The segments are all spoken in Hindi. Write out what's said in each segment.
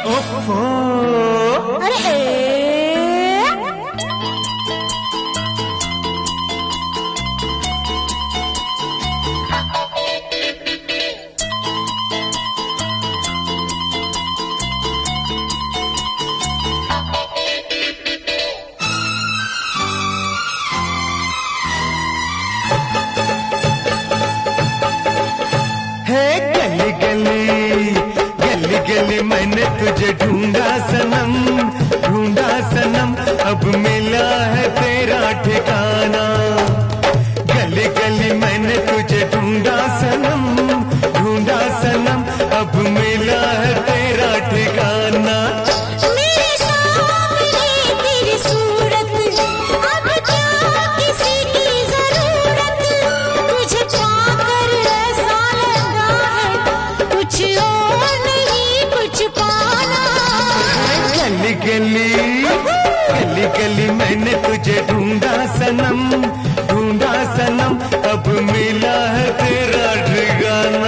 ओफो अरे गली गली गली गली मैंने तुझे ढूंढा सनम, ढूंढा सनम, अब मिला है तेरा ठिकाना। गली गली मैंने तुझे ढूंढा सनम, ढूंढा सनम, अब मिला है तेरा ठिकाना। मेरे सामने तेरी सूरत, अब क्या किसी की जरूरत, तुझे पाकर ऐसा लगा है कुछ और नहीं कुछ पाना। गली गली गली गली मैंने तुझे ढूंढा सनम, ढूंढा सनम, अब मिला है तेरा ठिकाना।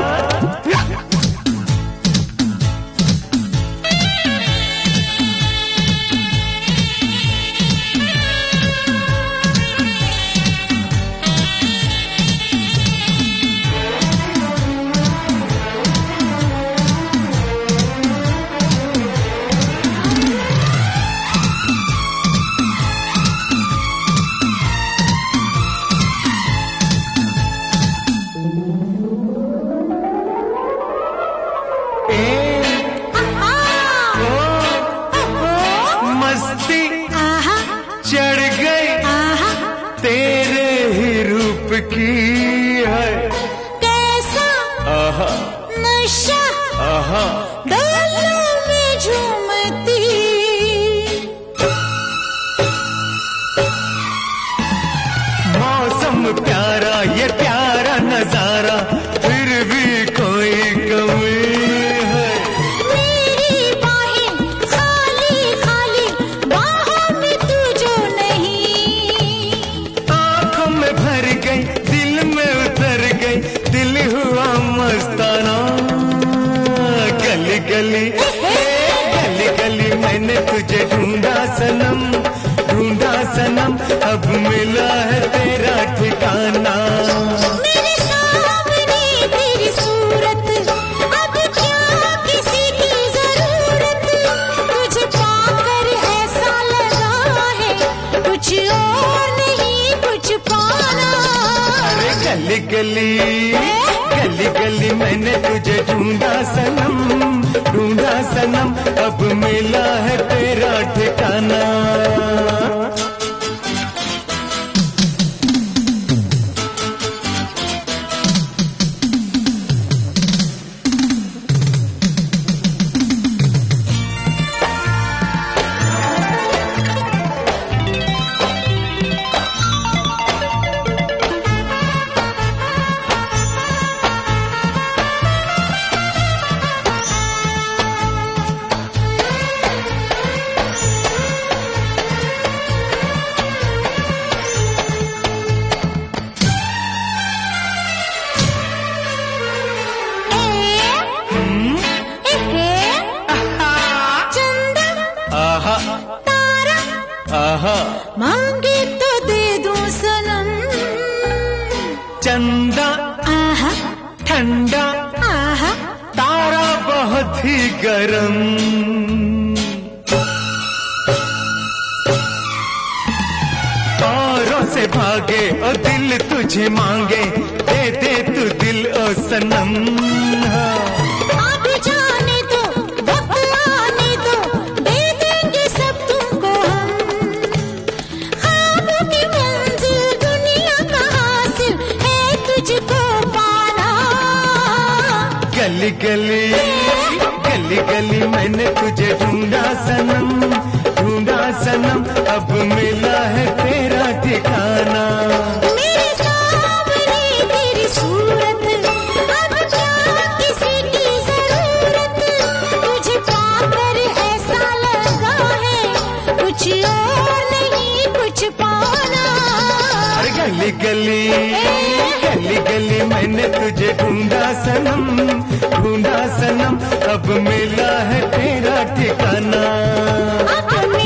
मस्ती चढ़ गई तेरे ही रूप की है, कैसा आहा नशा आहा गलों में झूमती। मौसम प्यारा ये प्यारा नजारा, फिर भी कोई कमी है। मेरी बाहें खाली खाली, बाहों में तू जो नहीं। आंखों में भर गई, दिल में उतर गई, दिल हुआ मस्ताना। गली गली गली गली मैंने तुझे ढूंढा सनम, ढूंढा सनम, अब मिला है तेरा ठिकाना। मेरे सामने तेरी सूरत, अब क्या किसी की जरूरत, तुझे पाकर ऐसा लगा है कुछ और नहीं कुछ पाना। अरे गली गली गली गली मैंने तुझे ढूंढा सनम, ढूंढा सनम, अब मिला है तेरा ठिकाना। आहा मांगे तो दे दूं सनम, चंदा आहा ठंडा, आहा तारा बहुत ही गरम। औरों से भागे और दिल तुझे मांगे, दे दे तू दिल ओ सनम। अब जाने दो, वक्त आने दो, दे देंगे सब तुमको हम। ख्वाबों की मंजिल दुनिया का हासिल है तुझको पाना। गली गली गली गली मैंने तुझे ढूंढा सनम, ढूंढा सनम, अब मिला है तेरा ठिकाना। मेरे सामने तेरी सूरत, अब क्या किसी की जरूरत, तुझे पाकर ऐसा लगा है कुछ और नहीं कुछ पाना। अरे गली गली गली गली मैंने मैंने तुझे ढूंढा सनम, अब मिला है तेरा ठिकाना।